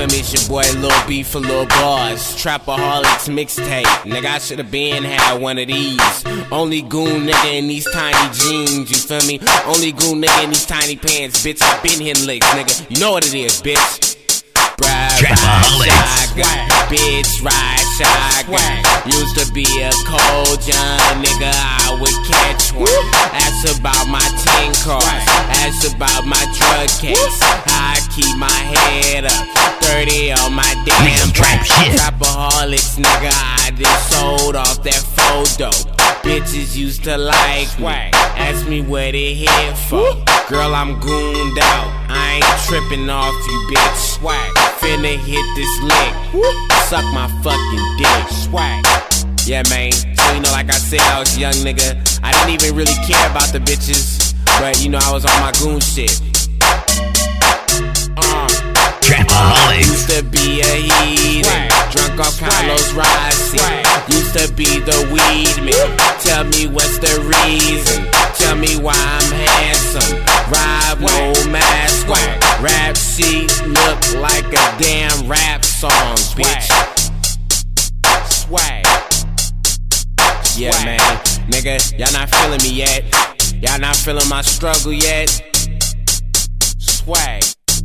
feel me? It's your boy Lil B for Lil Bars. Trapaholics mixtape. Nigga, I should've been had one of these. Only goon nigga in these tiny jeans, you feel me? Only goon nigga in these tiny pants, bitch. I been hitting licks, nigga. You know what it is, bitch. Trapaholics. Bitch, ride shotgun. Used to be a cold young nigga, I would catch one. Ask about my 10 cars, ask about my drug case. I keep my head up, 30 on my damn back. Trapaholics, nigga, I just sold off that photo. Bitches used to like me, ask me what it hit for. Girl, I'm gooned out, I ain't tripping off you, bitch. Finna hit this lick, suck my fucking dick. Yeah, man, so you know, like I said, I was a young nigga. I didn't even really care about the bitches, but you know, I was on my goon shit. Trapaholics. Used to be a heathen, drunk off Carlos Rossi. Used to be the weed man. Tell me what's the reason? Tell me why I'm handsome. Rob no mask. Rap sheet look like a damn rap song, bitch. Swag. Yeah, man, nigga, y'all not feeling me yet. Y'all not feeling my struggle yet. Swag.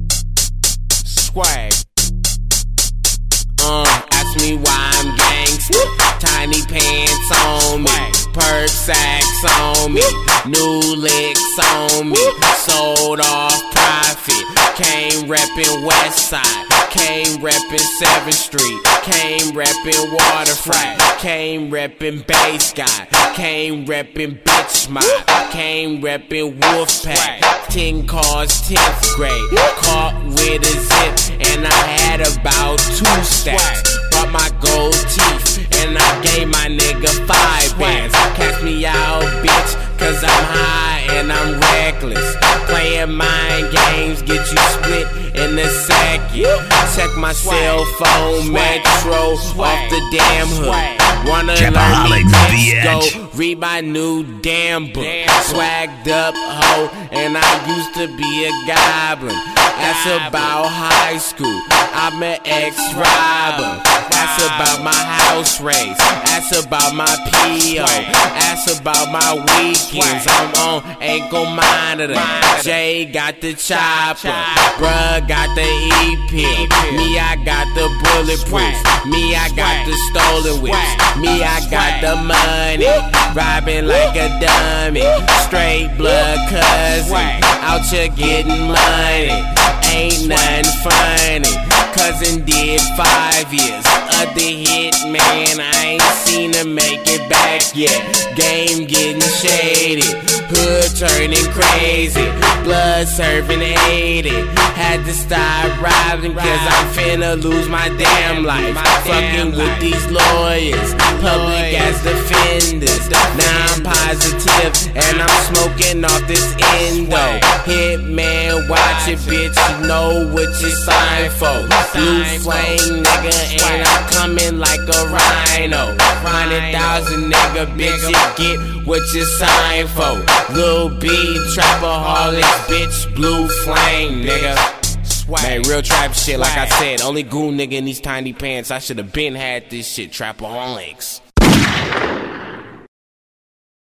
Ask me why I'm gangsta. Tiny pants on me, perp sacks on me, new licks on me. Sold off profit, came reppin' Westside, came reppin' 7th Street, came reppin' Waterfront, came reppin' Base Guy, came reppin' Bitch Mob, came reppin' Wolfpack. 10 cars, 10th grade, caught with a zip, and I had about 2 stacks. Bought my gold teeth, and I gave my nigga 5 bands. Catch me out, bitch, cause I'm high and I'm reckless. Playing mind games, get you split in a second. Check my cell phone, Metro, off the damn hood. Wanna learn me text, go read my new damn book. Swagged up hoe, and I used to be a goblin. That's about high school, I'm an ex-robber. That's about my house race, that's about my P.O. That's about my weekends, I'm on ankle monitor. Jay got the chopper, bruh got the EP. Me, I got the bulletproof. Me, I got the stolen whips. Me, I got the money, robbing like a dummy. Straight blood cousin, out here getting money. Ain't nothing funny. Cousin did 5 years. Other hit man, I ain't seen him make it back yet. Game getting shady, hood turning crazy, blood serving 80. Had to stop robbing cause I'm finna lose my damn life. Fucking with these lawyers, public as defenders. Now I'm positive and I'm smoking off this endo. Hitman, watch it, bitch, you know what you signed for. Blue flame, nigga, and I'm coming like a rhino. 100,000, nigga, bitch, you get what you signed for. Lil B, Trapaholics, bitch, blue flame, nigga. Man, real trap shit, like I said, only goon nigga in these tiny pants. I should've been had this shit, Trapaholics.